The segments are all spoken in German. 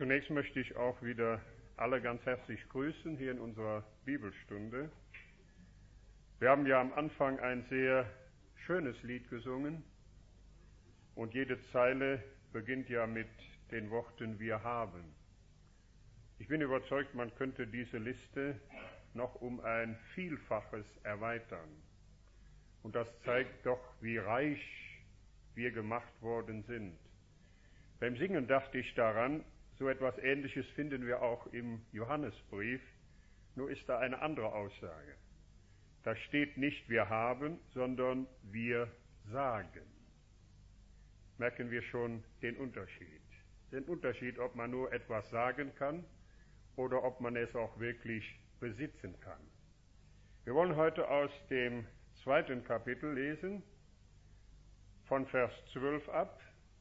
Zunächst möchte ich auch wieder alle ganz herzlich grüßen hier in unserer Bibelstunde. Wir haben ja am Anfang ein sehr schönes Lied gesungen und jede Zeile beginnt ja mit den Worten "Wir haben". Ich bin überzeugt, man könnte diese Liste noch um ein Vielfaches erweitern. Und das zeigt doch, wie reich wir gemacht worden sind. Beim Singen dachte ich daran, so etwas Ähnliches finden wir auch im Johannesbrief, nur ist da eine andere Aussage. Da steht nicht "wir haben", sondern "wir sagen". Merken wir schon den Unterschied. Den Unterschied, ob man nur etwas sagen kann oder ob man es auch wirklich besitzen kann. Wir wollen heute aus dem 2. Kapitel lesen, von Vers 12 ab.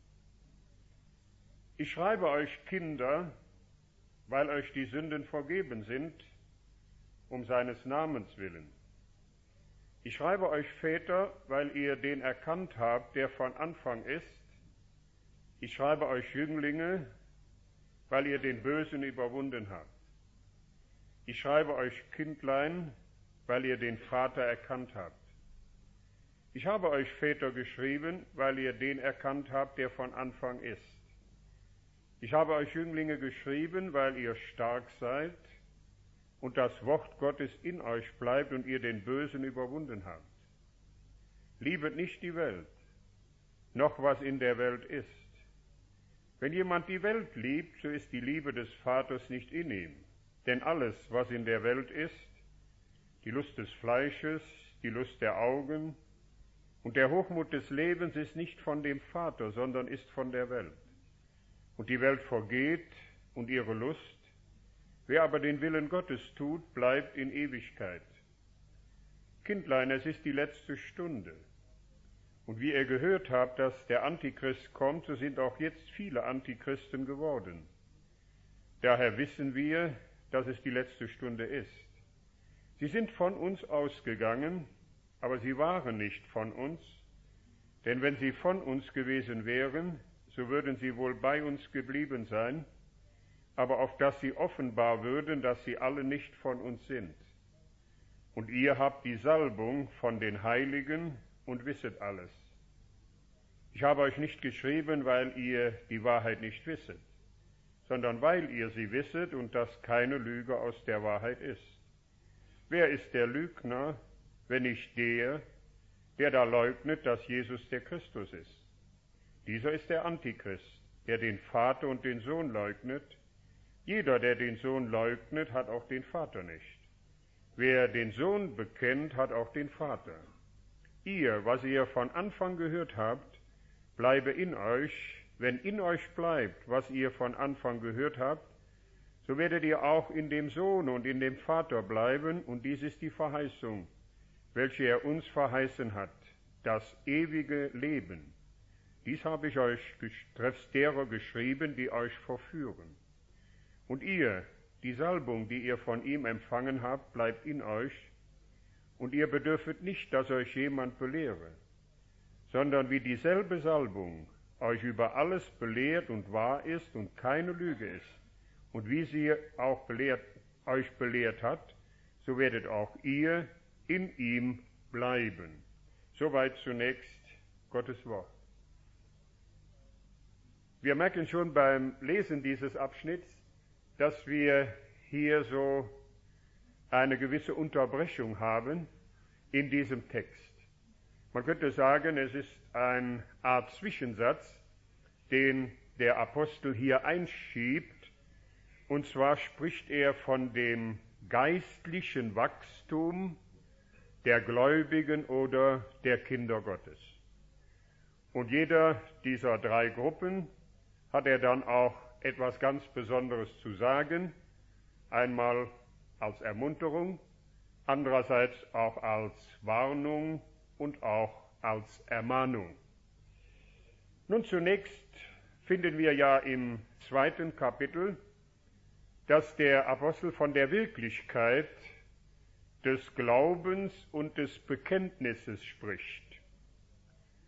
Ich schreibe euch, Kinder, weil euch die Sünden vergeben sind, um seines Namens willen. Ich schreibe euch, Väter, weil ihr den erkannt habt, der von Anfang ist. Ich schreibe euch, Jünglinge, weil ihr den Bösen überwunden habt. Ich schreibe euch, Kindlein, weil ihr den Vater erkannt habt. Ich habe euch, Väter, geschrieben, weil ihr den erkannt habt, der von Anfang ist. Ich habe euch, Jünglinge, geschrieben, weil ihr stark seid und das Wort Gottes in euch bleibt und ihr den Bösen überwunden habt. Liebet nicht die Welt, noch was in der Welt ist. Wenn jemand die Welt liebt, so ist die Liebe des Vaters nicht in ihm. Denn alles, was in der Welt ist, die Lust des Fleisches, die Lust der Augen und der Hochmut des Lebens ist nicht von dem Vater, sondern ist von der Welt. Und die Welt vergeht und ihre Lust. Wer aber den Willen Gottes tut, bleibt in Ewigkeit. Kindlein, es ist die letzte Stunde. Und wie ihr gehört habt, dass der Antichrist kommt, so sind auch jetzt viele Antichristen geworden. Daher wissen wir, dass es die letzte Stunde ist. Sie sind von uns ausgegangen, aber sie waren nicht von uns. Denn wenn sie von uns gewesen wären, so würden sie wohl bei uns geblieben sein, aber auf dass sie offenbar würden, dass sie alle nicht von uns sind. Und ihr habt die Salbung von den Heiligen und wisset alles. Ich habe euch nicht geschrieben, weil ihr die Wahrheit nicht wisset, sondern weil ihr sie wisset und dass keine Lüge aus der Wahrheit ist. Wer ist der Lügner, wenn nicht der da leugnet, dass Jesus der Christus ist? Dieser ist der Antichrist, der den Vater und den Sohn leugnet. Jeder, der den Sohn leugnet, hat auch den Vater nicht. Wer den Sohn bekennt, hat auch den Vater. Ihr, was ihr von Anfang gehört habt, bleibe in euch. Wenn in euch bleibt, was ihr von Anfang gehört habt, so werdet ihr auch in dem Sohn und in dem Vater bleiben, und dies ist die Verheißung, welche er uns verheißen hat, das ewige Leben. Dies habe ich euch treffs derer geschrieben, die euch verführen. Und ihr, die Salbung, die ihr von ihm empfangen habt, bleibt in euch, und ihr bedürfet nicht, dass euch jemand belehre, sondern wie dieselbe Salbung euch über alles belehrt und wahr ist und keine Lüge ist, und wie sie auch euch belehrt hat, so werdet auch ihr in ihm bleiben. Soweit zunächst Gottes Wort. Wir merken schon beim Lesen dieses Abschnitts, dass wir hier so eine gewisse Unterbrechung haben in diesem Text. Man könnte sagen, es ist eine Art Zwischensatz, den der Apostel hier einschiebt, und zwar spricht er von dem geistlichen Wachstum der Gläubigen oder der Kinder Gottes. Und jeder dieser 3 Gruppen hat er dann auch etwas ganz Besonderes zu sagen, einmal als Ermunterung, andererseits auch als Warnung und auch als Ermahnung. Nun zunächst finden wir ja im 2. Kapitel, dass der Apostel von der Wirklichkeit des Glaubens und des Bekenntnisses spricht.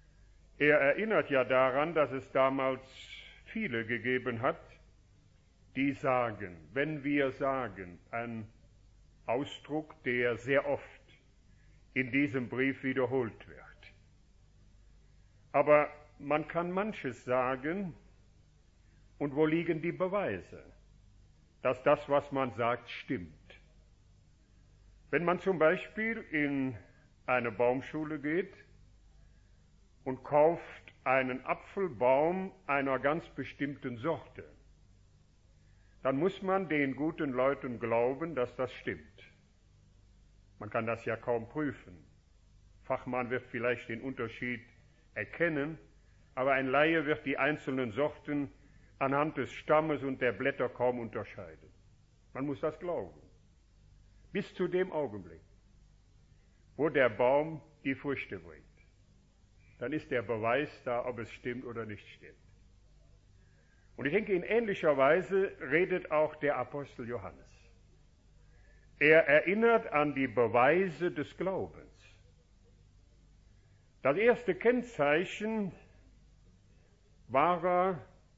Er erinnert ja daran, dass es damals viele gegeben hat, die sagen, wenn wir sagen, ein Ausdruck, der sehr oft in diesem Brief wiederholt wird. Aber man kann manches sagen, und wo liegen die Beweise, dass das, was man sagt, stimmt? Wenn man zum Beispiel in eine Baumschule geht und kauft einen Apfelbaum einer ganz bestimmten Sorte, dann muss man den guten Leuten glauben, dass das stimmt. Man kann das ja kaum prüfen. Fachmann wird vielleicht den Unterschied erkennen, aber ein Laie wird die einzelnen Sorten anhand des Stammes und der Blätter kaum unterscheiden. Man muss das glauben. Bis zu dem Augenblick, wo der Baum die Früchte bringt. Dann ist der Beweis da, ob es stimmt oder nicht stimmt. Und ich denke, in ähnlicher Weise redet auch der Apostel Johannes. Er erinnert an die Beweise des Glaubens. Das erste Kennzeichen der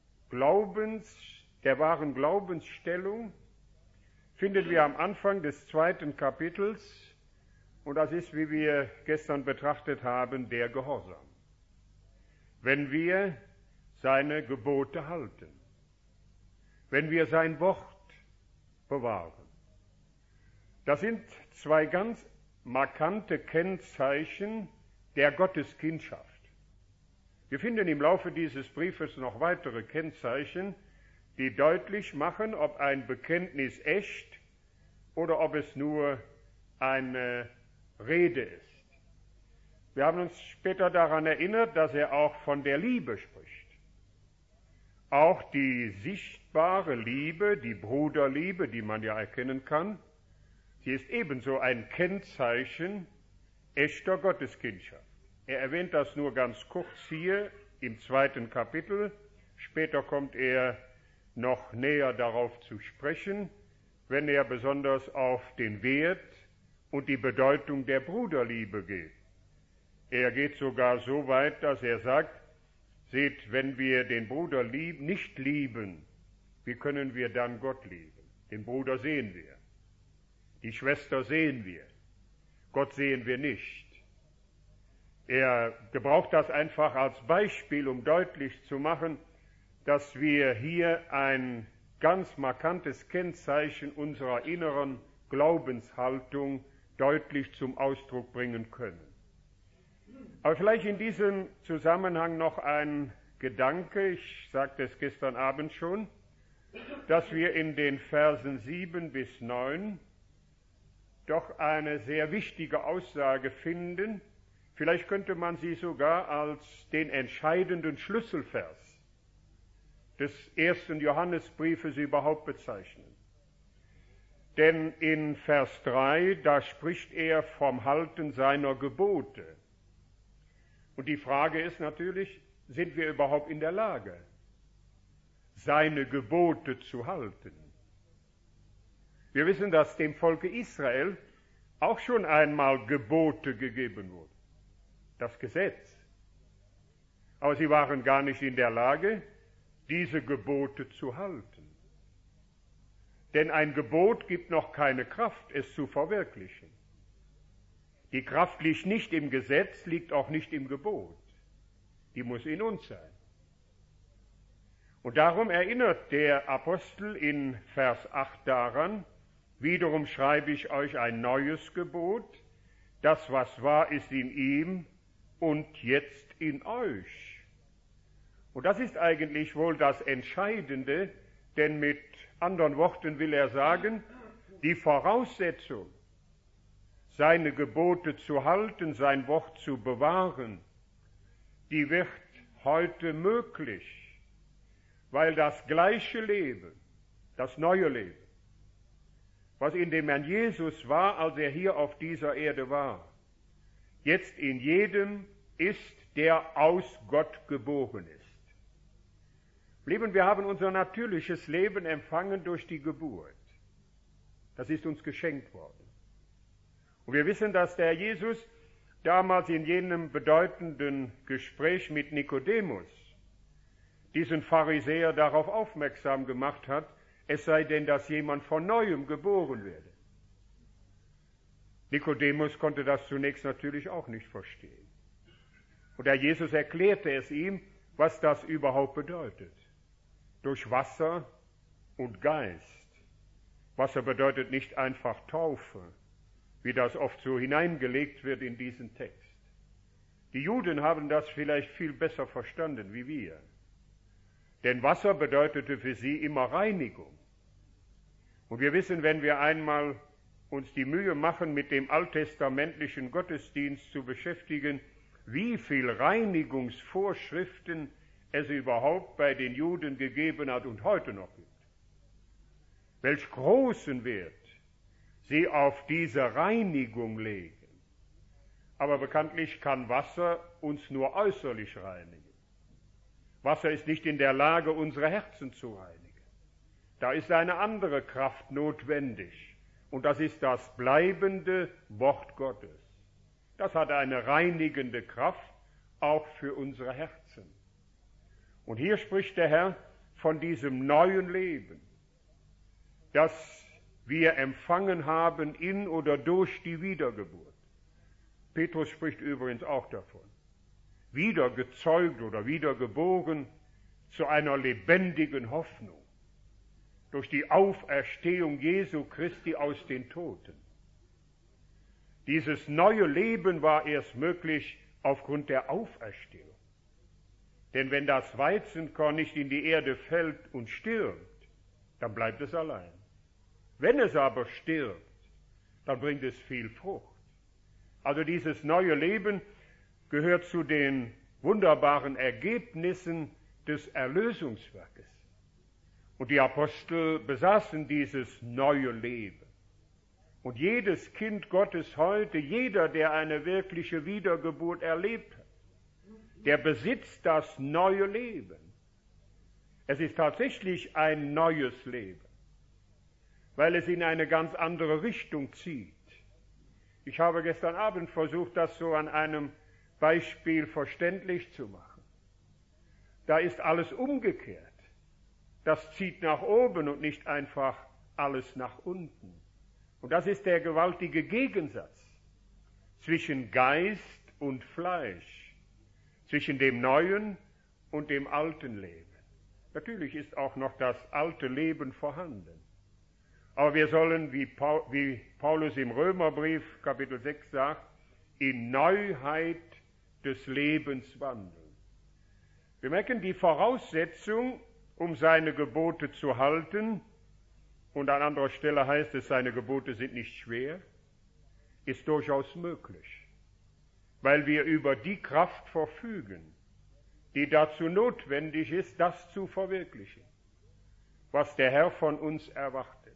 wahren Glaubensstellung finden wir am Anfang des 2. Kapitels, und das ist, wie wir gestern betrachtet haben, der Gehorsam. Wenn wir seine Gebote halten, wenn wir sein Wort bewahren. Das sind zwei ganz markante Kennzeichen der Gotteskindschaft. Wir finden im Laufe dieses Briefes noch weitere Kennzeichen, die deutlich machen, ob ein Bekenntnis echt oder ob es nur eine Rede ist. Wir haben uns später daran erinnert, dass er auch von der Liebe spricht. Auch die sichtbare Liebe, die Bruderliebe, die man ja erkennen kann, sie ist ebenso ein Kennzeichen echter Gotteskindschaft. Er erwähnt das nur ganz kurz hier im 2. Kapitel. Später kommt er noch näher darauf zu sprechen, wenn er besonders auf den Wert und die Bedeutung der Bruderliebe geht. Er geht sogar so weit, dass er sagt, seht, wenn wir den Bruder nicht lieben, wie können wir dann Gott lieben? Den Bruder sehen wir, die Schwester sehen wir, Gott sehen wir nicht. Er gebraucht das einfach als Beispiel, um deutlich zu machen, dass wir hier ein ganz markantes Kennzeichen unserer inneren Glaubenshaltung deutlich zum Ausdruck bringen können. Aber vielleicht in diesem Zusammenhang noch ein Gedanke, ich sagte es gestern Abend schon, dass wir in den Versen 7 bis 9 doch eine sehr wichtige Aussage finden. Vielleicht könnte man sie sogar als den entscheidenden Schlüsselvers des 1. Johannesbriefes überhaupt bezeichnen. Denn in Vers 3, da spricht er vom Halten seiner Gebote. Und die Frage ist natürlich, sind wir überhaupt in der Lage, seine Gebote zu halten? Wir wissen, dass dem Volke Israel auch schon einmal Gebote gegeben wurden. Das Gesetz. Aber sie waren gar nicht in der Lage, diese Gebote zu halten. Denn ein Gebot gibt noch keine Kraft, es zu verwirklichen. Die Kraft liegt nicht im Gesetz, liegt auch nicht im Gebot. Die muss in uns sein. Und darum erinnert der Apostel in Vers 8 daran, wiederum schreibe ich euch ein neues Gebot, das, was wahr ist in ihm und jetzt in euch. Und das ist eigentlich wohl das Entscheidende, denn mit anderen Worten will er sagen, die Voraussetzung, seine Gebote zu halten, sein Wort zu bewahren, die wird heute möglich, weil das gleiche Leben, das neue Leben, was in dem Herrn Jesus war, als er hier auf dieser Erde war, jetzt in jedem ist, der aus Gott geboren ist. Lieben, wir haben unser natürliches Leben empfangen durch die Geburt. Das ist uns geschenkt worden. Und wir wissen, dass der Jesus damals in jenem bedeutenden Gespräch mit Nikodemus diesen Pharisäer darauf aufmerksam gemacht hat, es sei denn, dass jemand von Neuem geboren werde. Nikodemus konnte das zunächst natürlich auch nicht verstehen. Und Herr Jesus erklärte es ihm, was das überhaupt bedeutet. Durch Wasser und Geist. Wasser bedeutet nicht einfach Taufe, wie das oft so hineingelegt wird in diesen Text. Die Juden haben das vielleicht viel besser verstanden wie wir. Denn Wasser bedeutete für sie immer Reinigung. Und wir wissen, wenn wir einmal uns die Mühe machen, mit dem alttestamentlichen Gottesdienst zu beschäftigen, wie viel Reinigungsvorschriften es überhaupt bei den Juden gegeben hat und heute noch gibt. Welch großen Wert sie auf diese Reinigung legen. Aber bekanntlich kann Wasser uns nur äußerlich reinigen. Wasser ist nicht in der Lage, unsere Herzen zu reinigen. Da ist eine andere Kraft notwendig. Und das ist das bleibende Wort Gottes. Das hat eine reinigende Kraft, auch für unsere Herzen. Und hier spricht der Herr von diesem neuen Leben, das wir empfangen haben in oder durch die Wiedergeburt. Petrus spricht übrigens auch davon. Wiedergezeugt oder wiedergeboren zu einer lebendigen Hoffnung durch die Auferstehung Jesu Christi aus den Toten. Dieses neue Leben war erst möglich aufgrund der Auferstehung. Denn wenn das Weizenkorn nicht in die Erde fällt und stirbt, dann bleibt es allein. Wenn es aber stirbt, dann bringt es viel Frucht. Also dieses neue Leben gehört zu den wunderbaren Ergebnissen des Erlösungswerkes. Und die Apostel besaßen dieses neue Leben. Und jedes Kind Gottes heute, jeder, der eine wirkliche Wiedergeburt erlebt hat, der besitzt das neue Leben. Es ist tatsächlich ein neues Leben, weil es in eine ganz andere Richtung zieht. Ich habe gestern Abend versucht, das so an einem Beispiel verständlich zu machen. Da ist alles umgekehrt. Das zieht nach oben und nicht einfach alles nach unten. Und das ist der gewaltige Gegensatz zwischen Geist und Fleisch, zwischen dem neuen und dem alten Leben. Natürlich ist auch noch das alte Leben vorhanden. Aber wir sollen, wie Paulus im Römerbrief, Kapitel 6 sagt, in Neuheit des Lebens wandeln. Wir merken, die Voraussetzung, um seine Gebote zu halten, und an anderer Stelle heißt es, seine Gebote sind nicht schwer, ist durchaus möglich, weil wir über die Kraft verfügen, die dazu notwendig ist, das zu verwirklichen, was der Herr von uns erwartet.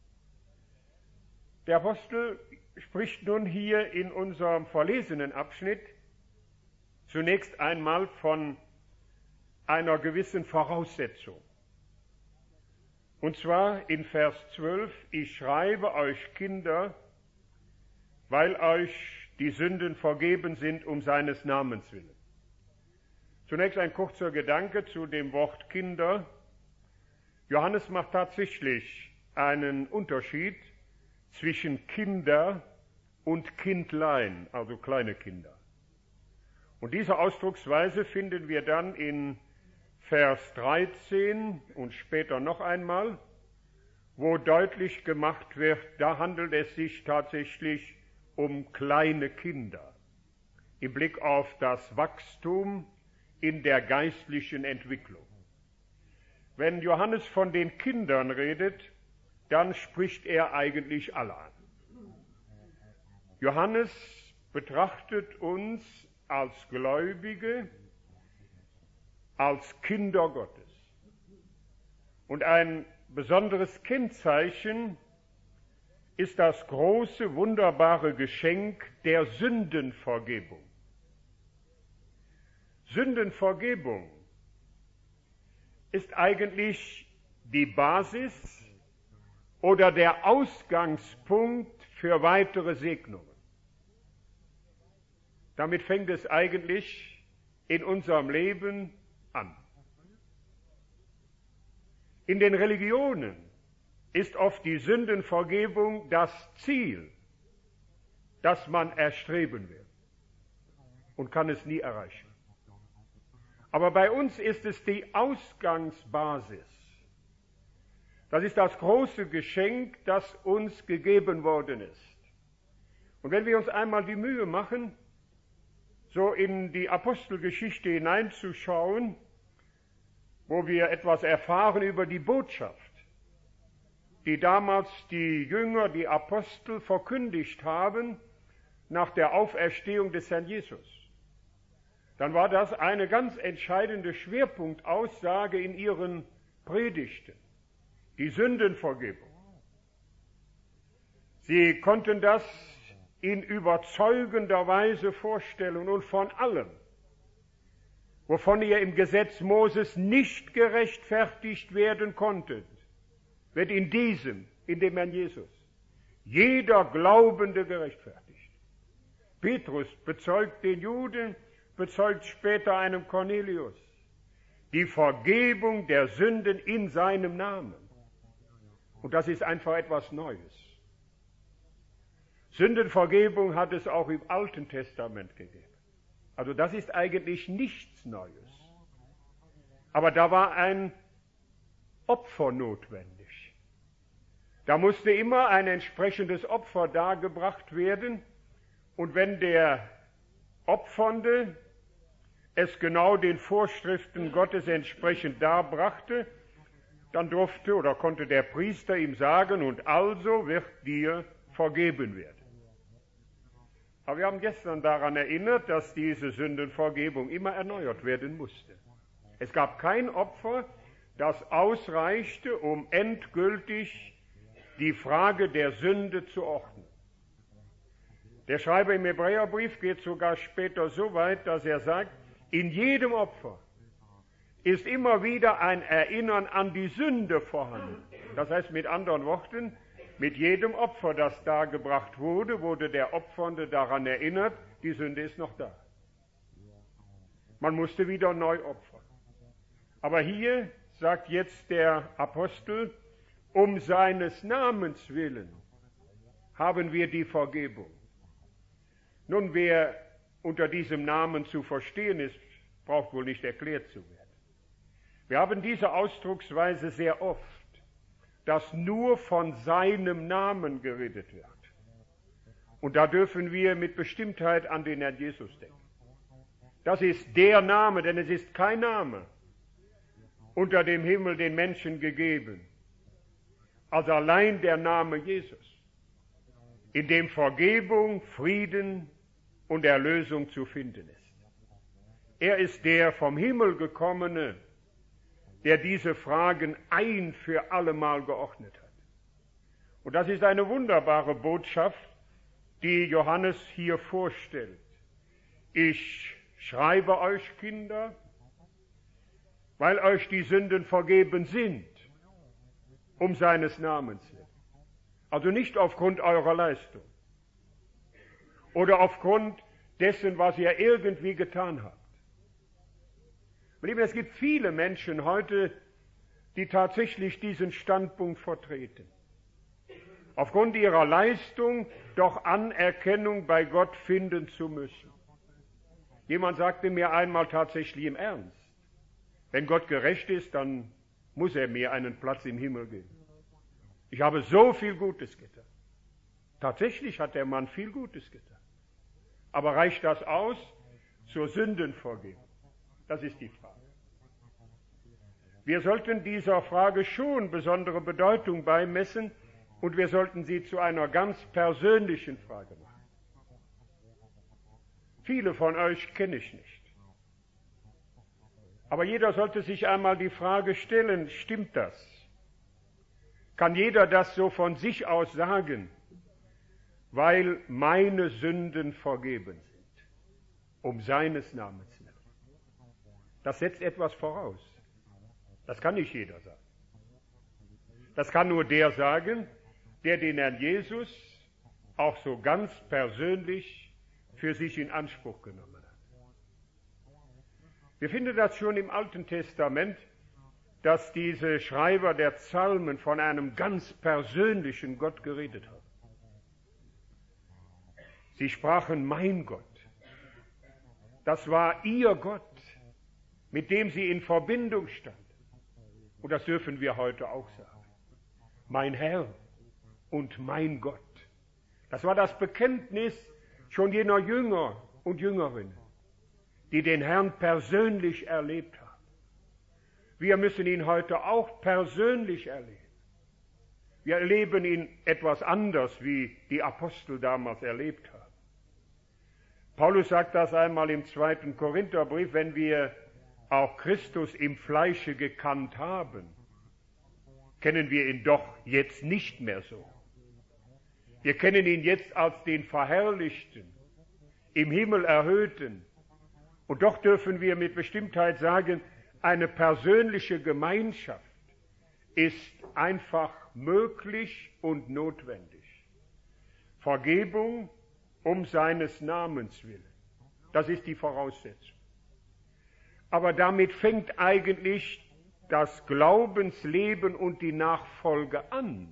Der Apostel spricht nun hier in unserem verlesenen Abschnitt zunächst einmal von einer gewissen Voraussetzung. Und zwar in Vers 12, ich schreibe euch Kinder, weil euch die Sünden vergeben sind um seines Namens willen. Zunächst ein kurzer Gedanke zu dem Wort Kinder. Johannes macht tatsächlich einen Unterschied zwischen Kinder und Kindlein, also kleine Kinder. Und diese Ausdrucksweise finden wir dann in Vers 13 und später noch einmal, wo deutlich gemacht wird, da handelt es sich tatsächlich um kleine Kinder im Blick auf das Wachstum in der geistlichen Entwicklung. Wenn Johannes von den Kindern redet, dann spricht er eigentlich alle an. Johannes betrachtet uns als Gläubige, als Kinder Gottes. Und ein besonderes Kennzeichen ist das große, wunderbare Geschenk der Sündenvergebung. Sündenvergebung ist eigentlich die Basis oder der Ausgangspunkt für weitere Segnungen. Damit fängt es eigentlich in unserem Leben an. In den Religionen ist oft die Sündenvergebung das Ziel, das man erstreben will und kann es nie erreichen. Aber bei uns ist es die Ausgangsbasis. Das ist das große Geschenk, das uns gegeben worden ist. Und wenn wir uns einmal die Mühe machen, so in die Apostelgeschichte hineinzuschauen, wo wir etwas erfahren über die Botschaft, die damals die Jünger, die Apostel verkündigt haben nach der Auferstehung des Herrn Jesus, dann war das eine ganz entscheidende Schwerpunktaussage in ihren Predigten, die Sündenvergebung. Sie konnten das in überzeugender Weise vorstellen und von allem, wovon ihr im Gesetz Moses nicht gerechtfertigt werden konntet, wird in dem Herrn Jesus, jeder Glaubende gerechtfertigt. Petrus bezeugt den Juden, bezeugt später einem Cornelius die Vergebung der Sünden in seinem Namen. Und das ist einfach etwas Neues. Sündenvergebung hat es auch im Alten Testament gegeben. Also das ist eigentlich nichts Neues. Aber da war ein Opfer notwendig. Da musste immer ein entsprechendes Opfer dargebracht werden. Und wenn der Opfernde es genau den Vorschriften Gottes entsprechend darbrachte, dann durfte oder konnte der Priester ihm sagen, und also wird dir vergeben werden. Aber wir haben gestern daran erinnert, dass diese Sündenvergebung immer erneuert werden musste. Es gab kein Opfer, das ausreichte, um endgültig die Frage der Sünde zu ordnen. Der Schreiber im Hebräerbrief geht sogar später so weit, dass er sagt, in jedem Opfer ist immer wieder ein Erinnern an die Sünde vorhanden. Das heißt mit anderen Worten, mit jedem Opfer, das dargebracht wurde, wurde der Opfernde daran erinnert, die Sünde ist noch da. Man musste wieder neu opfern. Aber hier sagt jetzt der Apostel, um seines Namens willen haben wir die Vergebung. Nun, wer unter diesem Namen zu verstehen ist, braucht wohl nicht erklärt zu werden. Wir haben diese Ausdrucksweise sehr oft, dass nur von seinem Namen geredet wird. Und da dürfen wir mit Bestimmtheit an den Herrn Jesus denken. Das ist der Name, denn es ist kein Name unter dem Himmel den Menschen gegeben, als allein der Name Jesus, in dem Vergebung, Frieden und Erlösung zu finden ist. Er ist der vom Himmel gekommene, der diese Fragen ein für allemal geordnet hat. Und das ist eine wunderbare Botschaft, die Johannes hier vorstellt. Ich schreibe euch, Kinder, weil euch die Sünden vergeben sind, um seines Namens willen. Also nicht aufgrund eurer Leistung oder aufgrund dessen, was ihr irgendwie getan habt. Liebe, es gibt viele Menschen heute, die tatsächlich diesen Standpunkt vertreten. Aufgrund ihrer Leistung doch Anerkennung bei Gott finden zu müssen. Jemand sagte mir einmal tatsächlich im Ernst, wenn Gott gerecht ist, dann muss er mir einen Platz im Himmel geben. Ich habe so viel Gutes getan. Tatsächlich hat der Mann viel Gutes getan. Aber reicht das aus zur Sündenvergebung? Das ist die Frage. Wir sollten dieser Frage schon besondere Bedeutung beimessen und wir sollten sie zu einer ganz persönlichen Frage machen. Viele von euch kenne ich nicht. Aber jeder sollte sich einmal die Frage stellen, stimmt das? Kann jeder das so von sich aus sagen, weil meine Sünden vergeben sind, um seines Namens willen? Das setzt etwas voraus. Das kann nicht jeder sagen. Das kann nur der sagen, der den Herrn Jesus auch so ganz persönlich für sich in Anspruch genommen hat. Wir finden das schon im Alten Testament, dass diese Schreiber der Psalmen von einem ganz persönlichen Gott geredet haben. Sie sprachen, mein Gott. Das war ihr Gott, mit dem sie in Verbindung stand. Und das dürfen wir heute auch sagen. Mein Herr und mein Gott. Das war das Bekenntnis schon jener Jünger und Jüngerinnen, die den Herrn persönlich erlebt haben. Wir müssen ihn heute auch persönlich erleben. Wir erleben ihn etwas anders, wie die Apostel damals erlebt haben. Paulus sagt das einmal im 2. Korintherbrief, wenn wir auch Christus im Fleische gekannt haben, kennen wir ihn doch jetzt nicht mehr so. Wir kennen ihn jetzt als den Verherrlichten, im Himmel Erhöhten. Und doch dürfen wir mit Bestimmtheit sagen, eine persönliche Gemeinschaft ist einfach möglich und notwendig. Vergebung um seines Namens willen. Das ist die Voraussetzung. Aber damit fängt eigentlich das Glaubensleben und die Nachfolge an.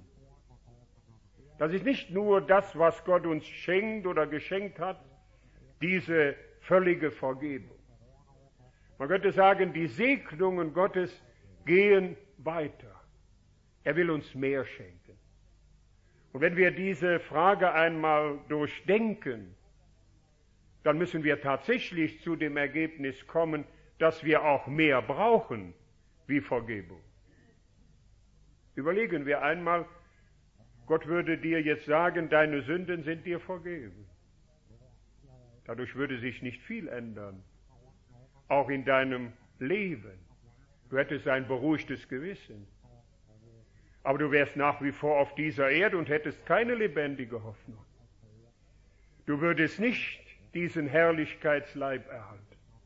Das ist nicht nur das, was Gott uns schenkt oder geschenkt hat, diese völlige Vergebung. Man könnte sagen, die Segnungen Gottes gehen weiter. Er will uns mehr schenken. Und wenn wir diese Frage einmal durchdenken, dann müssen wir tatsächlich zu dem Ergebnis kommen, dass wir auch mehr brauchen wie Vergebung. Überlegen wir einmal, Gott würde dir jetzt sagen, deine Sünden sind dir vergeben. Dadurch würde sich nicht viel ändern, auch in deinem Leben. Du hättest ein beruhigtes Gewissen. Aber du wärst nach wie vor auf dieser Erde und hättest keine lebendige Hoffnung. Du würdest nicht diesen Herrlichkeitsleib erhalten.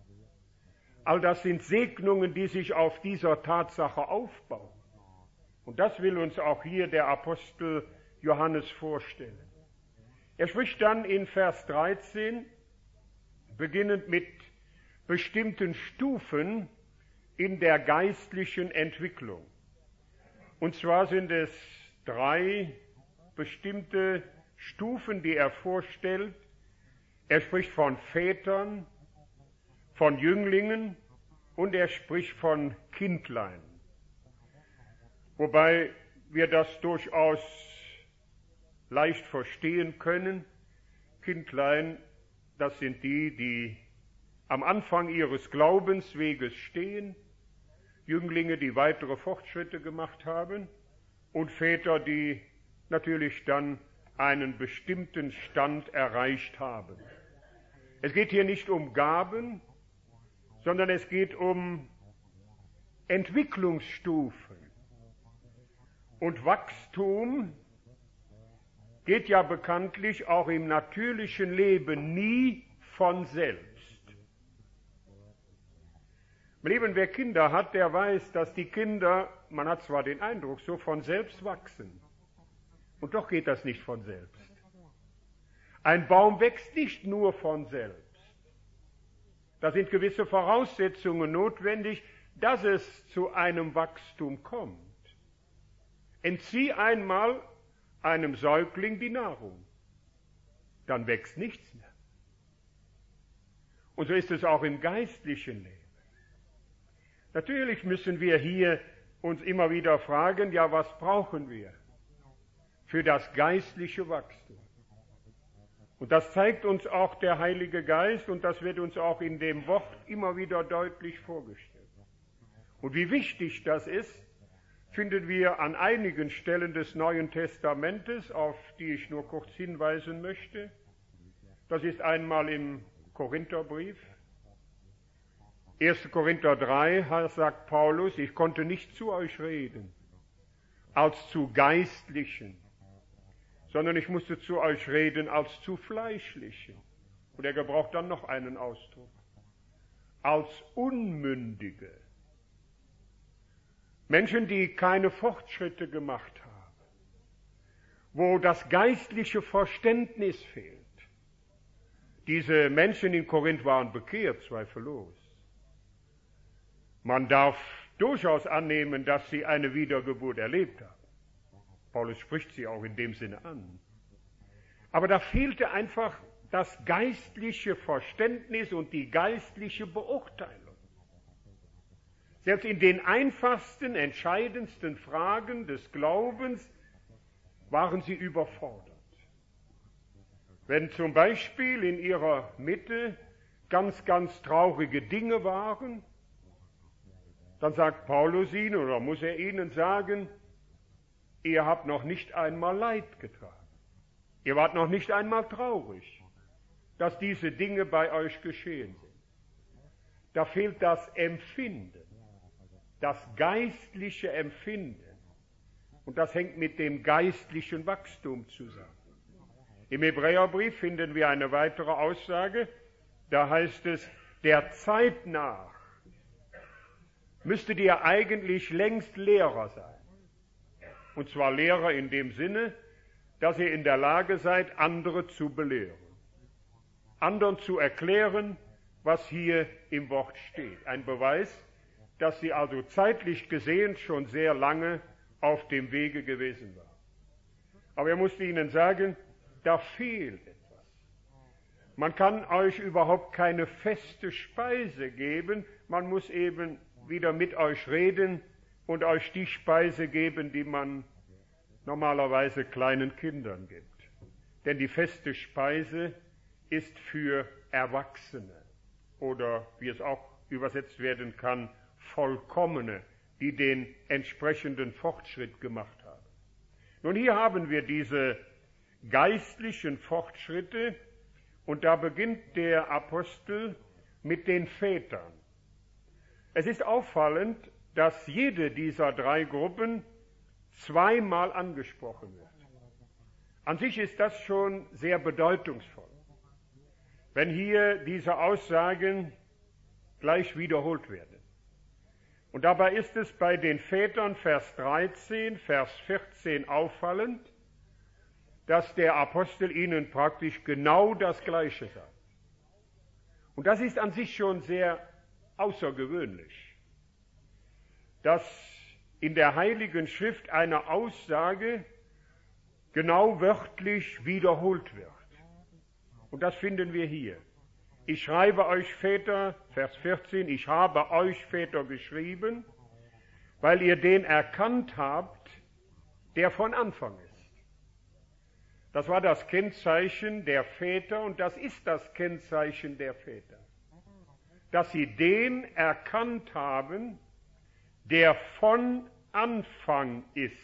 All das sind Segnungen, die sich auf dieser Tatsache aufbauen. Und das will uns auch hier der Apostel Johannes vorstellen. Er spricht dann in Vers 13, beginnend mit bestimmten Stufen in der geistlichen Entwicklung. Und zwar sind es 3 bestimmte Stufen, die er vorstellt. Er spricht von Vätern, von Jünglingen und er spricht von Kindlein. Wobei wir das durchaus leicht verstehen können. Kindlein, das sind die, die am Anfang ihres Glaubensweges stehen, Jünglinge, die weitere Fortschritte gemacht haben und Väter, die natürlich dann einen bestimmten Stand erreicht haben. Es geht hier nicht um Gaben, sondern es geht um Entwicklungsstufen. Und Wachstum geht ja bekanntlich auch im natürlichen Leben nie von selbst. Mein Lieben, wer Kinder hat, der weiß, dass die Kinder, man hat zwar den Eindruck, so von selbst wachsen. Und doch geht das nicht von selbst. Ein Baum wächst nicht nur von selbst. Da sind gewisse Voraussetzungen notwendig, dass es zu einem Wachstum kommt. Entzieh einmal einem Säugling die Nahrung, dann wächst nichts mehr. Und so ist es auch im geistlichen Leben. Natürlich müssen wir hier uns immer wieder fragen, ja, was brauchen wir für das geistliche Wachstum? Und das zeigt uns auch der Heilige Geist und das wird uns auch in dem Wort immer wieder deutlich vorgestellt. Und wie wichtig das ist, finden wir an einigen Stellen des Neuen Testamentes, auf die ich nur kurz hinweisen möchte. Das ist einmal im Korintherbrief. 1. Korinther 3 sagt Paulus, ich konnte nicht zu euch reden, als zu Geistlichen, sondern ich musste zu euch reden als zu Fleischlichen. Und er gebraucht dann noch einen Ausdruck. Als Unmündige. Menschen, die keine Fortschritte gemacht haben, wo das geistliche Verständnis fehlt. Diese Menschen in Korinth waren bekehrt, zweifellos. Man darf durchaus annehmen, dass sie eine Wiedergeburt erlebt haben. Paulus spricht sie auch in dem Sinne an. Aber da fehlte einfach das geistliche Verständnis und die geistliche Beurteilung. Selbst in den einfachsten, entscheidendsten Fragen des Glaubens waren sie überfordert. Wenn zum Beispiel in ihrer Mitte ganz traurige Dinge waren, dann sagt Paulus ihnen oder muss er ihnen sagen, ihr habt noch nicht einmal Leid getragen. Ihr wart noch nicht einmal traurig, dass diese Dinge bei euch geschehen sind. Da fehlt das Empfinden, das geistliche Empfinden. Und das hängt mit dem geistlichen Wachstum zusammen. Im Hebräerbrief finden wir eine weitere Aussage, da heißt es, der Zeit nach müsstet ihr eigentlich längst Lehrer sein. Und zwar Lehrer in dem Sinne, dass ihr in der Lage seid, andere zu belehren. Anderen zu erklären, was hier im Wort steht. Ein Beweis, dass sie also zeitlich gesehen schon sehr lange auf dem Wege gewesen waren. Aber er musste ihnen sagen, da fehlt etwas. Man kann euch überhaupt keine feste Speise geben, man muss eben wieder mit euch reden und euch die Speise geben, die man normalerweise kleinen Kindern gibt. Denn die feste Speise ist für Erwachsene oder, wie es auch übersetzt werden kann, Vollkommene, die den entsprechenden Fortschritt gemacht haben. Nun, hier haben wir diese geistlichen Fortschritte und da beginnt der Apostel mit den Vätern. Es ist auffallend, dass jede dieser drei Gruppen zweimal angesprochen wird. An sich ist das schon sehr bedeutungsvoll, wenn hier diese Aussagen gleich wiederholt werden. Und dabei ist es bei den Vätern Vers 13, Vers 14 auffallend, dass der Apostel ihnen praktisch genau das Gleiche sagt. Und das ist an sich schon sehr außergewöhnlich, dass in der Heiligen Schrift eine Aussage genau wörtlich wiederholt wird. Und das finden wir hier. Ich schreibe euch Väter, Vers 14, ich habe euch Väter geschrieben, weil ihr den erkannt habt, der von Anfang ist. Das war das Kennzeichen der Väter und das ist das Kennzeichen der Väter. Dass sie den erkannt haben, der von Anfang ist.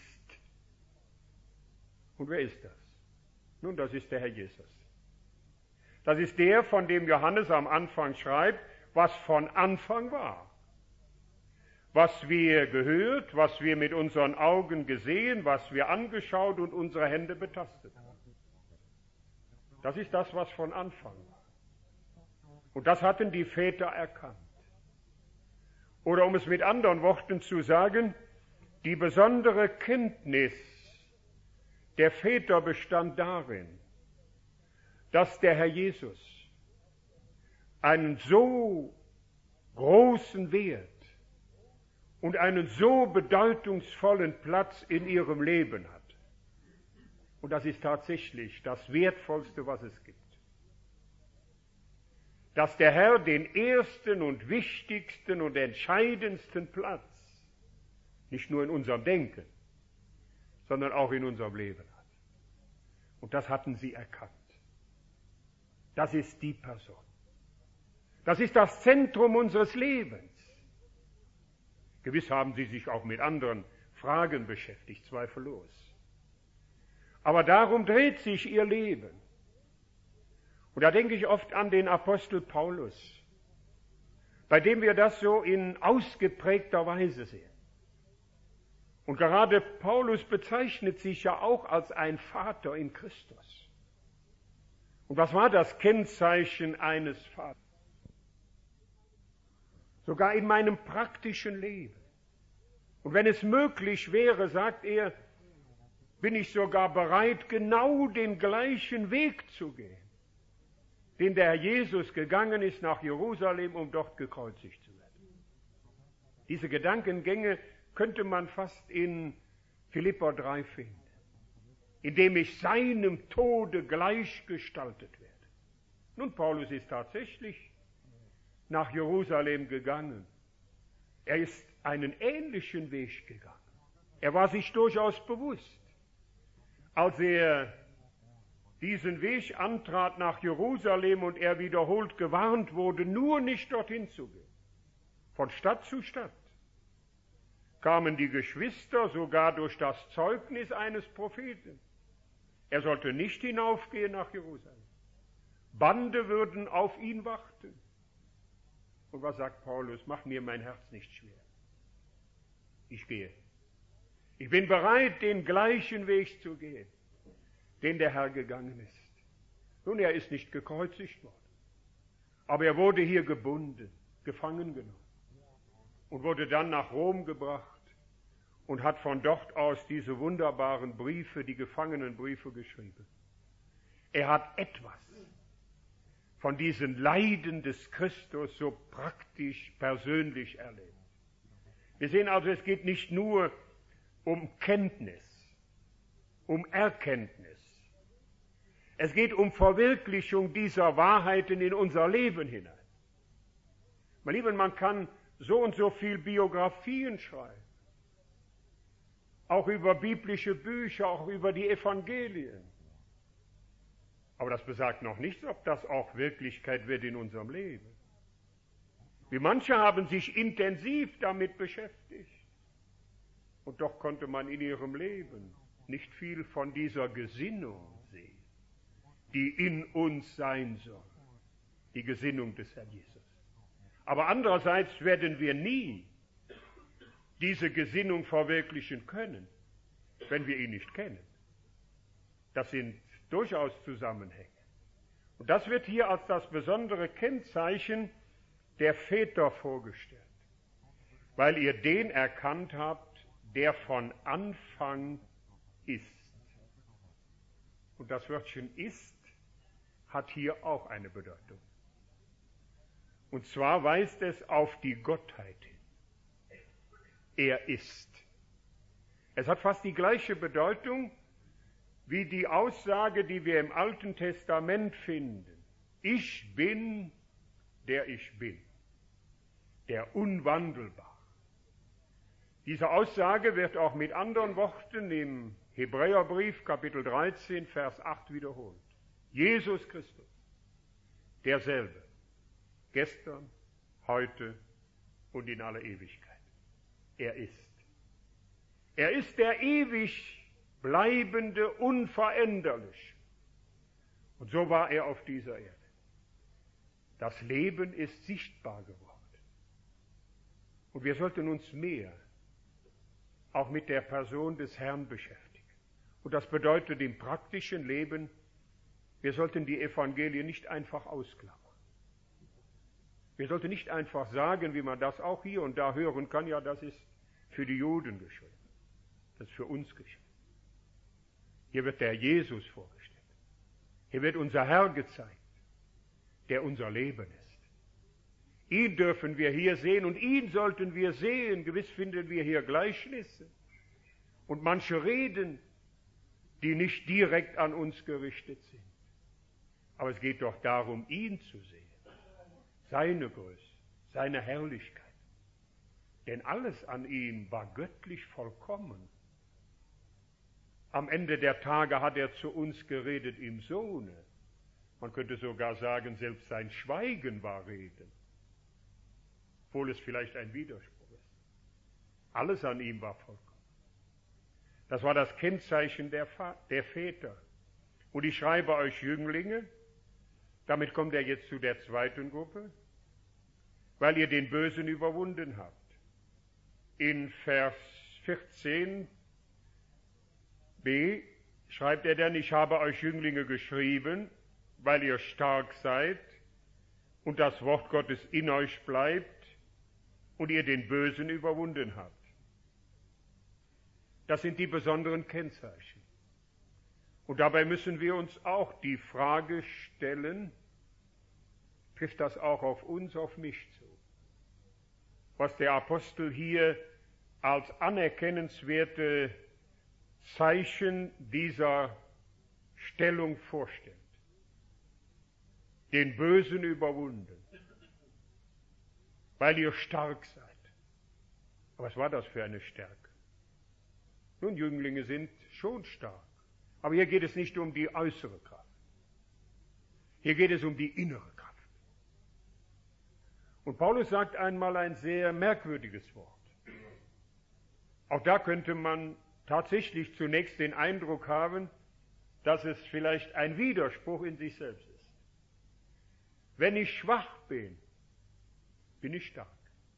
Und wer ist das? Nun, das ist der Herr Jesus. Das ist der, von dem Johannes am Anfang schreibt, was von Anfang war. Was wir gehört, was wir mit unseren Augen gesehen, was wir angeschaut und unsere Hände betastet haben. Das ist das, was von Anfang war. Und das hatten die Väter erkannt. Oder um es mit anderen Worten zu sagen, die besondere Kenntnis der Väter bestand darin, dass der Herr Jesus einen so großen Wert und einen so bedeutungsvollen Platz in ihrem Leben hat. Und das ist tatsächlich das Wertvollste, was es gibt. Dass der Herr den ersten und wichtigsten und entscheidendsten Platz nicht nur in unserem Denken, sondern auch in unserem Leben hat. Und das hatten sie erkannt. Das ist die Person. Das ist das Zentrum unseres Lebens. Gewiss haben sie sich auch mit anderen Fragen beschäftigt, zweifellos. Aber darum dreht sich ihr Leben. Und da denke ich oft an den Apostel Paulus, bei dem wir das so in ausgeprägter Weise sehen. Und gerade Paulus bezeichnet sich ja auch als ein Vater in Christus. Und was war das Kennzeichen eines Vaters? Sogar in meinem praktischen Leben. Und wenn es möglich wäre, sagt er, bin ich sogar bereit, genau den gleichen Weg zu gehen, den der Herr Jesus gegangen ist nach Jerusalem, um dort gekreuzigt zu werden. Diese Gedankengänge könnte man fast in Philipper 3 finden, indem ich seinem Tode gleichgestaltet werde. Nun, Paulus ist tatsächlich nach Jerusalem gegangen. Er ist einen ähnlichen Weg gegangen. Er war sich durchaus bewusst, als er diesen Weg antrat nach Jerusalem und er wiederholt gewarnt wurde, nur nicht dorthin zu gehen. Von Stadt zu Stadt kamen die Geschwister sogar durch das Zeugnis eines Propheten. Er sollte nicht hinaufgehen nach Jerusalem. Bande würden auf ihn warten. Und was sagt Paulus? Mach mir mein Herz nicht schwer. Ich gehe. Ich bin bereit, den gleichen Weg zu gehen, den der Herr gegangen ist. Nun, er ist nicht gekreuzigt worden, aber er wurde hier gebunden, gefangen genommen und wurde dann nach Rom gebracht und hat von dort aus diese wunderbaren Briefe, die Gefangenenbriefe geschrieben. Er hat etwas von diesen Leiden des Christus so praktisch, persönlich erlebt. Wir sehen also, es geht nicht nur um Kenntnis, um Erkenntnis. Es geht um Verwirklichung dieser Wahrheiten in unser Leben hinein. Mein Lieben, man kann so und so viel Biografien schreiben, auch über biblische Bücher, auch über die Evangelien. Aber das besagt noch nichts, ob das auch Wirklichkeit wird in unserem Leben. Wie manche haben sich intensiv damit beschäftigt. Und doch konnte man in ihrem Leben nicht viel von dieser Gesinnung sehen, die in uns sein soll. Die Gesinnung des Herrn Jesus. Aber andererseits werden wir nie diese Gesinnung verwirklichen können, wenn wir ihn nicht kennen. Das sind durchaus Zusammenhänge. Und das wird hier als das besondere Kennzeichen der Väter vorgestellt, weil ihr den erkannt habt, der von Anfang ist. Und das Wörtchen ist hat hier auch eine Bedeutung. Und zwar weist es auf die Gottheit hin. Er ist. Es hat fast die gleiche Bedeutung wie die Aussage, die wir im Alten Testament finden. Ich bin, der ich bin, der Unwandelbare. Diese Aussage wird auch mit anderen Worten im Hebräerbrief Kapitel 13, Vers 8 wiederholt. Jesus Christus, derselbe, gestern, heute und in aller Ewigkeit. Er ist. Er ist der ewig bleibende, unveränderlich. Und so war er auf dieser Erde. Das Leben ist sichtbar geworden. Und wir sollten uns mehr auch mit der Person des Herrn beschäftigen. Und das bedeutet im praktischen Leben, wir sollten die Evangelien nicht einfach ausklammern. Wir sollten nicht einfach sagen, wie man das auch hier und da hören kann, ja, das ist für die Juden geschrieben. Das ist für uns geschrieben. Hier wird der Jesus vorgestellt. Hier wird unser Herr gezeigt, der unser Leben ist. Ihn dürfen wir hier sehen und ihn sollten wir sehen. Gewiss finden wir hier Gleichnisse und manche Reden, die nicht direkt an uns gerichtet sind. Aber es geht doch darum, ihn zu sehen, seine Größe, seine Herrlichkeit. Denn alles an ihm war göttlich vollkommen. Am Ende der Tage hat er zu uns geredet im Sohne. Man könnte sogar sagen, selbst sein Schweigen war Reden. Obwohl es vielleicht ein Widerspruch ist. Alles an ihm war vollkommen. Das war das Kennzeichen der Väter. Und ich schreibe euch Jünglinge, damit kommt er jetzt zu der zweiten Gruppe, weil ihr den Bösen überwunden habt. In Vers 14b schreibt er dann, ich habe euch Jünglinge geschrieben, weil ihr stark seid und das Wort Gottes in euch bleibt und ihr den Bösen überwunden habt. Das sind die besonderen Kennzeichen. Und dabei müssen wir uns auch die Frage stellen, trifft das auch auf uns, auf mich zu? was der Apostel hier als anerkennenswerte Zeichen dieser Stellung vorstellt. Den Bösen überwunden, weil ihr stark seid. Aber was war das für eine Stärke? Nun, Jünglinge sind schon stark, aber hier geht es nicht um die äußere Kraft. Hier geht es um die innere Kraft. Und Paulus sagt einmal ein sehr merkwürdiges Wort. Auch da könnte man tatsächlich zunächst den Eindruck haben, dass es vielleicht ein Widerspruch in sich selbst ist. Wenn ich schwach bin, bin ich stark.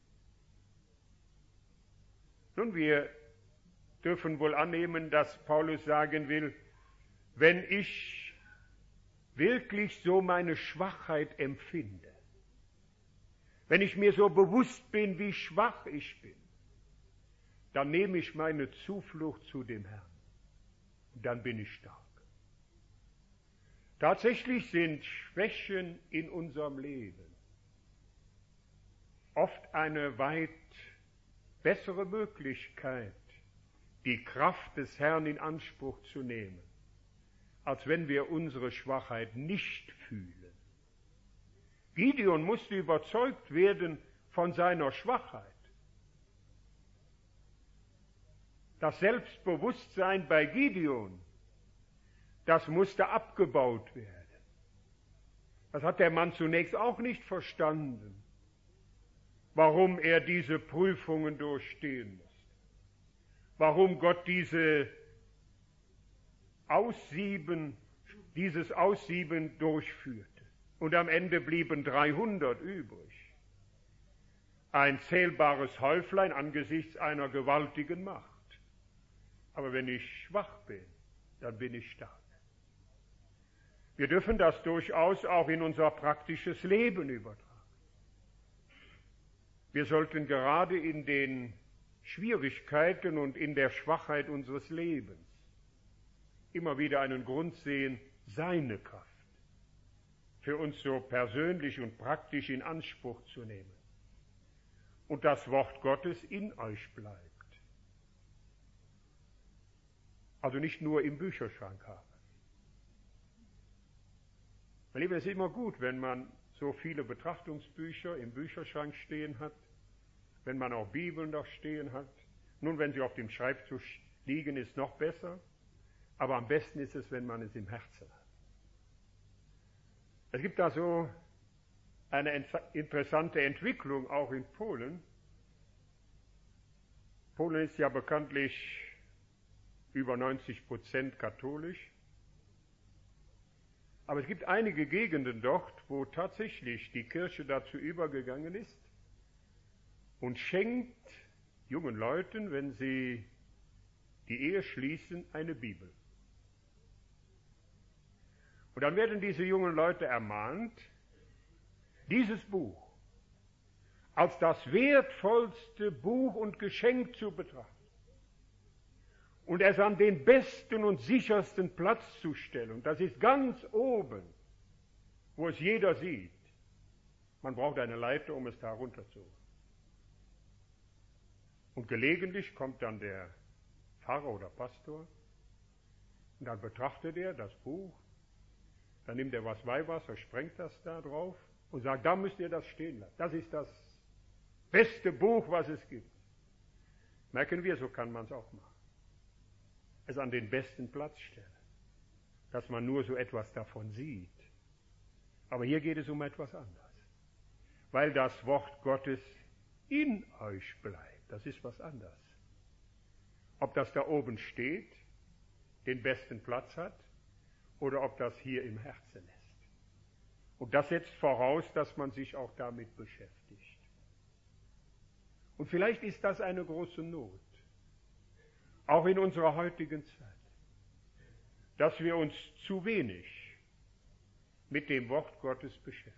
Nun, wir dürfen wohl annehmen, dass Paulus sagen will, wenn ich wirklich so meine Schwachheit empfinde, wenn ich mir so bewusst bin, wie schwach ich bin, dann nehme ich meine Zuflucht zu dem Herrn. Und dann bin ich stark. Tatsächlich sind Schwächen in unserem Leben oft eine weit bessere Möglichkeit, die Kraft des Herrn in Anspruch zu nehmen, als wenn wir unsere Schwachheit nicht fühlen. Gideon musste überzeugt werden von seiner Schwachheit. Das Selbstbewusstsein bei Gideon, das musste abgebaut werden. Das hat der Mann zunächst auch nicht verstanden, warum er diese Prüfungen durchstehen muss. Warum Gott dieses Aussieben durchführte. Und am Ende blieben 300 übrig. Ein zählbares Häuflein angesichts einer gewaltigen Macht. Aber wenn ich schwach bin, dann bin ich stark. Wir dürfen das durchaus auch in unser praktisches Leben übertragen. Wir sollten gerade in den Schwierigkeiten und in der Schwachheit unseres Lebens immer wieder einen Grund sehen, seine Kraft für uns so persönlich und praktisch in Anspruch zu nehmen. Und das Wort Gottes in euch bleibt. Also nicht nur im Bücherschrank haben. Mein Lieber, es ist immer gut, wenn man so viele Betrachtungsbücher im Bücherschrank stehen hat, wenn man auch Bibeln da stehen hat. Nun, wenn sie auf dem Schreibtisch liegen, ist noch besser, aber am besten ist es, wenn man es im Herzen hat. Es gibt da so eine interessante Entwicklung auch in Polen. Polen ist ja bekanntlich über 90% katholisch. Aber es gibt einige Gegenden dort, wo tatsächlich die Kirche dazu übergegangen ist und schenkt jungen Leuten, wenn sie die Ehe schließen, eine Bibel. Und dann werden diese jungen Leute ermahnt, dieses Buch als das wertvollste Buch und Geschenk zu betrachten und es an den besten und sichersten Platz zu stellen. Das ist ganz oben, wo es jeder sieht. Man braucht eine Leiter, um es da runterzuholen. Und gelegentlich kommt dann der Pfarrer oder Pastor und dann betrachtet er das Buch, dann nimmt er was Weihwasser, sprengt das da drauf und sagt, da müsst ihr das stehen lassen. Das ist das beste Buch, was es gibt. Merken wir, so kann man es auch machen. Es an den besten Platz stellen, dass man nur so etwas davon sieht. Aber hier geht es um etwas anderes, weil das Wort Gottes in euch bleibt. Das ist was anderes. Ob das da oben steht, den besten Platz hat, oder ob das hier im Herzen ist. Und das setzt voraus, dass man sich auch damit beschäftigt. Und vielleicht ist das eine große Not, auch in unserer heutigen Zeit, dass wir uns zu wenig mit dem Wort Gottes beschäftigen.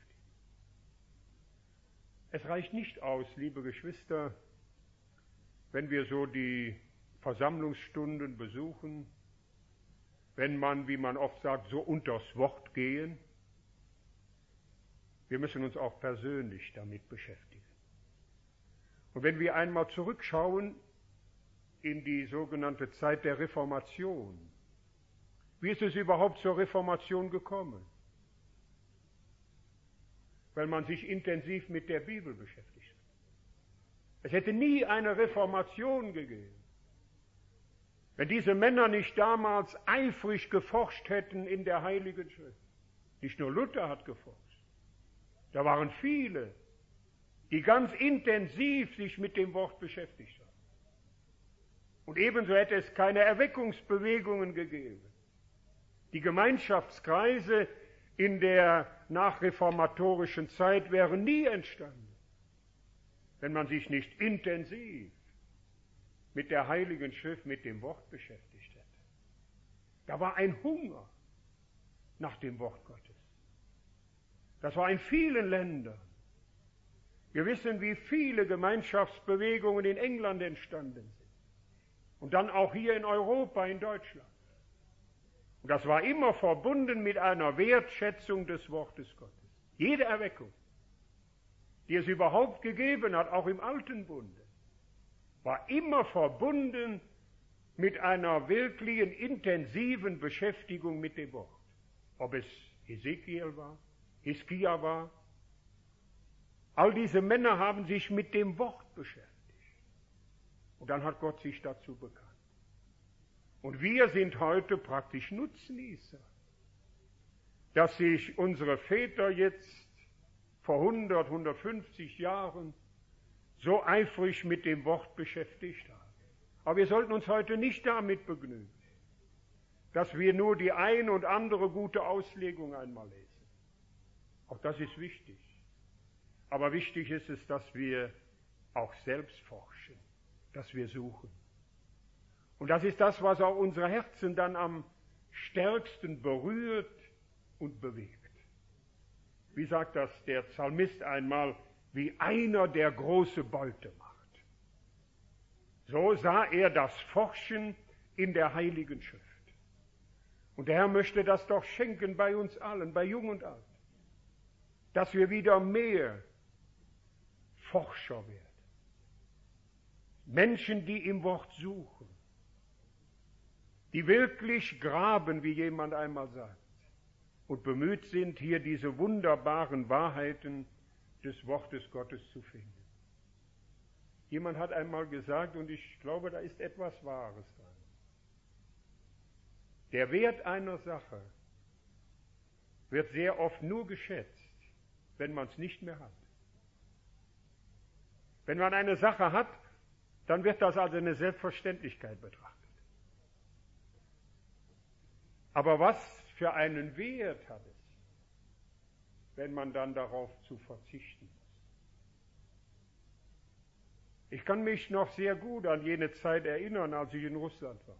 Es reicht nicht aus, liebe Geschwister, wenn wir so die Versammlungsstunden besuchen, wenn man, wie man oft sagt, so unters Wort gehen. Wir müssen uns auch persönlich damit beschäftigen. Und wenn wir einmal zurückschauen in die sogenannte Zeit der Reformation, wie ist es überhaupt zur Reformation gekommen? Weil man sich intensiv mit der Bibel beschäftigt hat. Es hätte nie eine Reformation gegeben, wenn diese Männer nicht damals eifrig geforscht hätten in der Heiligen Schrift. Nicht nur Luther hat geforscht, da waren viele, die ganz intensiv sich mit dem Wort beschäftigt haben. Und ebenso hätte es keine Erweckungsbewegungen gegeben. Die Gemeinschaftskreise in der nachreformatorischen Zeit wären nie entstanden, wenn man sich nicht intensiv mit der Heiligen Schrift, mit dem Wort beschäftigt hätte. Da war ein Hunger nach dem Wort Gottes. Das war in vielen Ländern. Wir wissen, wie viele Gemeinschaftsbewegungen in England entstanden sind. Und dann auch hier in Europa, in Deutschland. Und das war immer verbunden mit einer Wertschätzung des Wortes Gottes. Jede Erweckung, die es überhaupt gegeben hat, auch im Alten Bunde, war immer verbunden mit einer wirklichen intensiven Beschäftigung mit dem Wort. Ob es Ezekiel war, Hiskia war. All diese Männer haben sich mit dem Wort beschäftigt. Und dann hat Gott sich dazu bekannt. Und wir sind heute praktisch Nutznießer, dass sich unsere Väter jetzt vor 100, 150 Jahren so eifrig mit dem Wort beschäftigt haben. Aber wir sollten uns heute nicht damit begnügen, dass wir nur die ein und andere gute Auslegung einmal lesen. Auch das ist wichtig. Aber wichtig ist es, dass wir auch selbst forschen, dass wir suchen. Und das ist das, was auch unsere Herzen dann am stärksten berührt und bewegt. Wie sagt das der Psalmist einmal, wie einer, der große Beute macht. So sah er das Forschen in der Heiligen Schrift. Und der Herr möchte das doch schenken bei uns allen, bei Jung und Alt, dass wir wieder mehr Forscher werden. Menschen, die im Wort suchen, die wirklich graben, wie jemand einmal sagt, und bemüht sind, hier diese wunderbaren Wahrheiten des Wortes Gottes zu finden. Jemand hat einmal gesagt, und ich glaube, da ist etwas Wahres dran. Der Wert einer Sache wird sehr oft nur geschätzt, wenn man es nicht mehr hat. Wenn man eine Sache hat, dann wird das als eine Selbstverständlichkeit betrachtet. Aber was für einen Wert hat es, wenn man dann darauf zu verzichten muss? Ich kann mich noch sehr gut an jene Zeit erinnern, als ich in Russland war.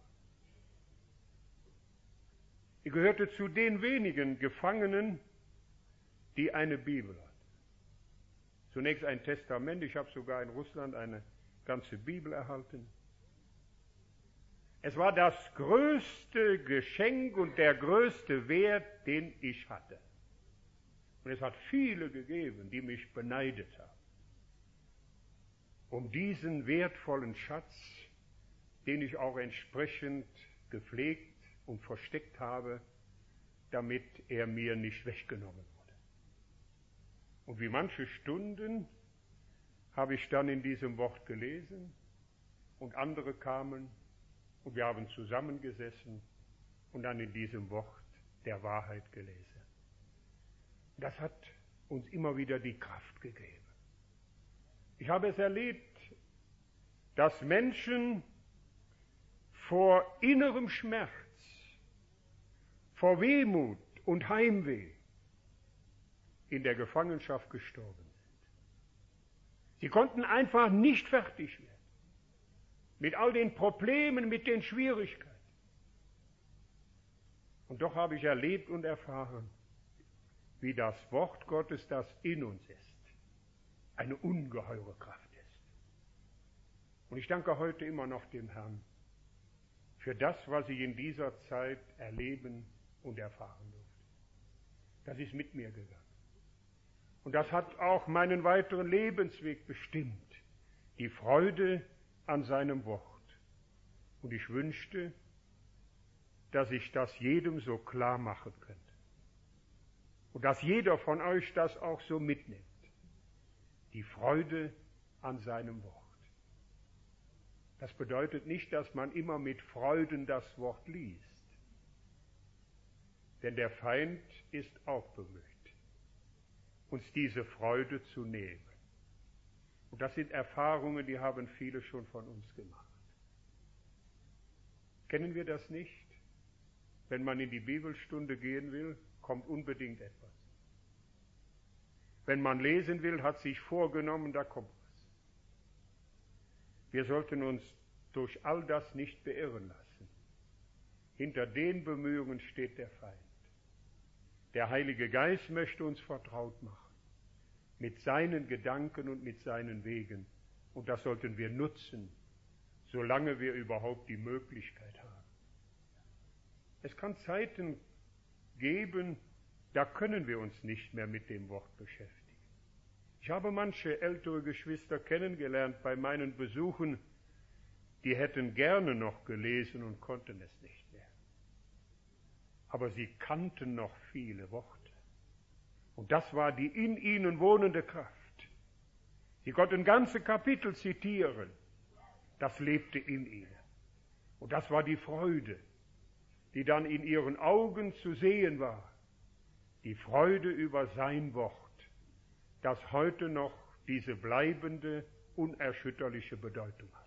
Ich gehörte zu den wenigen Gefangenen, die eine Bibel hatten. Zunächst ein Testament, ich habe sogar in Russland eine ganze Bibel erhalten. Es war das größte Geschenk und der größte Wert, den ich hatte. Und es hat viele gegeben, die mich beneidet haben, um diesen wertvollen Schatz, den ich auch entsprechend gepflegt und versteckt habe, damit er mir nicht weggenommen wurde. Und wie manche Stunden habe ich dann in diesem Wort gelesen und andere kamen und wir haben zusammengesessen und dann in diesem Wort der Wahrheit gelesen. Das hat uns immer wieder die Kraft gegeben. Ich habe es erlebt, dass Menschen vor innerem Schmerz, vor Wehmut und Heimweh in der Gefangenschaft gestorben sind. Sie konnten einfach nicht fertig werden mit all den Problemen, mit den Schwierigkeiten. Und doch habe ich erlebt und erfahren, wie das Wort Gottes, das in uns ist, eine ungeheure Kraft ist. Und ich danke heute immer noch dem Herrn für das, was ich in dieser Zeit erleben und erfahren durfte. Das ist mit mir gegangen. Und das hat auch meinen weiteren Lebensweg bestimmt. Die Freude an seinem Wort. Und ich wünschte, dass ich das jedem so klar machen könnte. Und dass jeder von euch das auch so mitnimmt. Die Freude an seinem Wort. Das bedeutet nicht, dass man immer mit Freuden das Wort liest. Denn der Feind ist auch bemüht, uns diese Freude zu nehmen. Und das sind Erfahrungen, die haben viele schon von uns gemacht. Kennen wir das nicht? Wenn man in die Bibelstunde gehen will, kommt unbedingt etwas. Wenn man lesen will, hat sich vorgenommen, da kommt was. Wir sollten uns durch all das nicht beirren lassen. Hinter den Bemühungen steht der Feind. Der Heilige Geist möchte uns vertraut machen mit seinen Gedanken und mit seinen Wegen. Und das sollten wir nutzen, solange wir überhaupt die Möglichkeit haben. Es kann Zeiten geben, da können wir uns nicht mehr mit dem Wort beschäftigen. Ich habe manche ältere Geschwister kennengelernt bei meinen Besuchen, die hätten gerne noch gelesen und konnten es nicht mehr. Aber sie kannten noch viele Worte. Und das war die in ihnen wohnende Kraft. Sie konnten ganze Kapitel zitieren. Das lebte in ihnen. Und das war die Freude, die dann in ihren Augen zu sehen war. Die Freude über sein Wort, das heute noch diese bleibende, unerschütterliche Bedeutung hat.